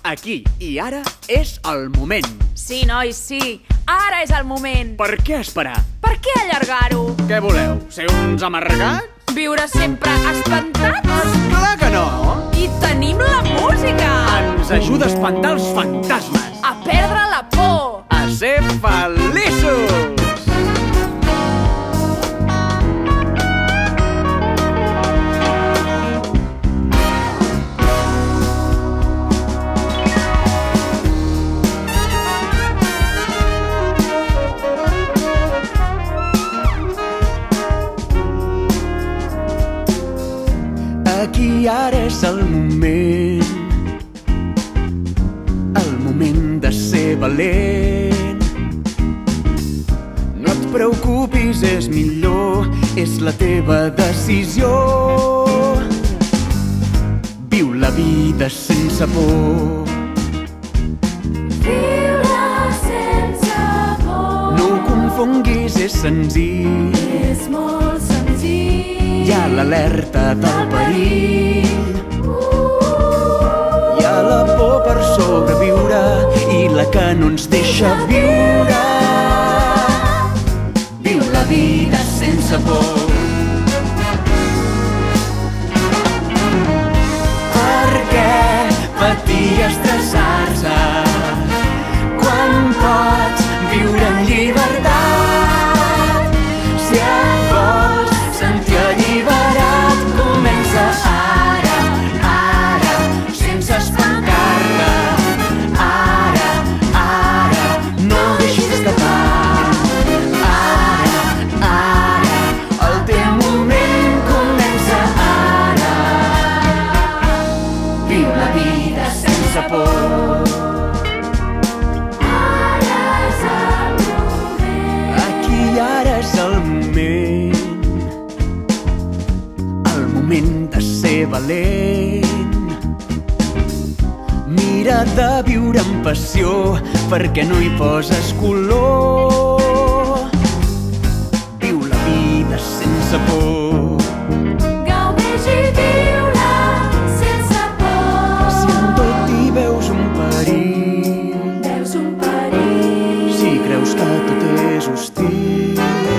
Aquí i ara és el moment. Sí, nois, sí. Ara és el moment. Per què esperar? Per què allargar-ho? Què voleu? Ser uns amargats? Viure sempre espantats? Esclar que no! I tenim la música! Ens ajuda a espantar els fantasmes. A perdre la por! A ser feliços! Aquí ara és el moment de ser valent. No et preocupis, és millor, és la teva decisió. Viu la vida sense por. Viure sense por. No ho confonguis, és senzill. És molt senzill. Hi ha l'alerta del perill. Hi ha la por per sobreviure i la que no ens deixa viure. Viu la vida sense por. Per què patir i estressar-se quan pots viure en llibertat? Si et vols sentir alliberat, comença ara, ara, sense espantar-te. Ara, ara, no deixis d'escapar. Ara, ara, el teu moment comença ara. Viu la vida sense por. Ara és el moment. Aquí i ara és el moment de ser valent. Mira de viure amb passió, perquè no hi poses color. Viu la vida sense por. Gaudeix i viure sense por. Si en tot hi veus un perill, Veus un perill. si creus que tot és hostil,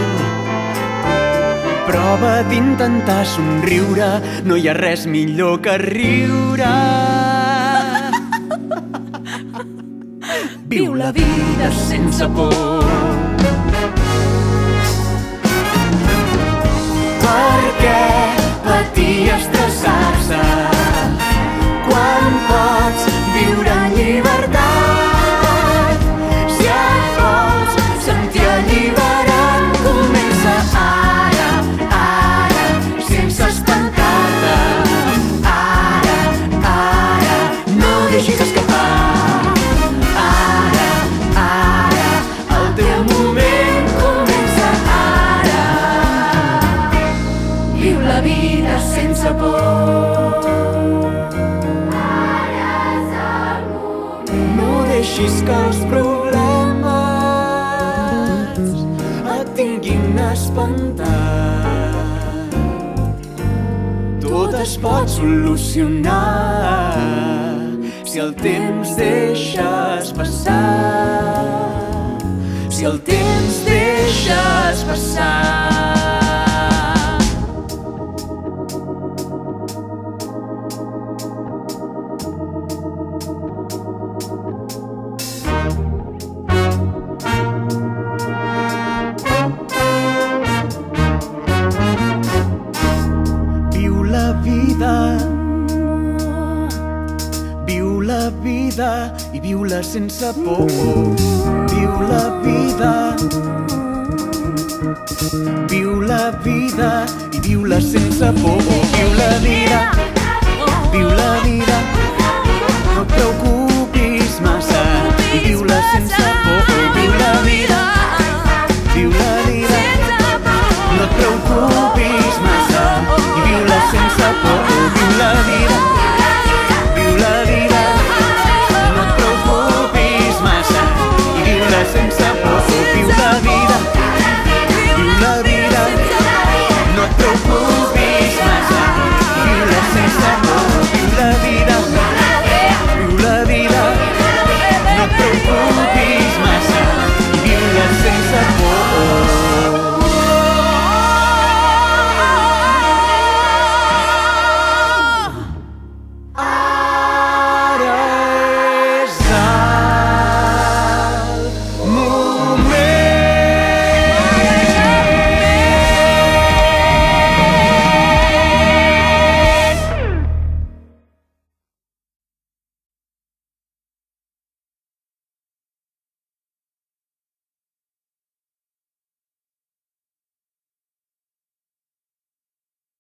prova d'intentar somriure, no hi ha res millor que riure. Viu la vida sense por. Per què patir i estressar-se quan pots viure en llibertat? Si et vols sentir alliberat, comença ara, ara, sense espantar-te. Ara, ara, no deixis escapar. Ara, ara, el teu moment comença ara. Viu la vida sense por. Ara és el moment. No deixis que els problemes et tinguin espantat. Tot es pot solucionar si el temps deixes passar. Si el temps deixes passar. Viu la vida i viu-la sense por. Viu la vida i viu-la sense por. Viu la vida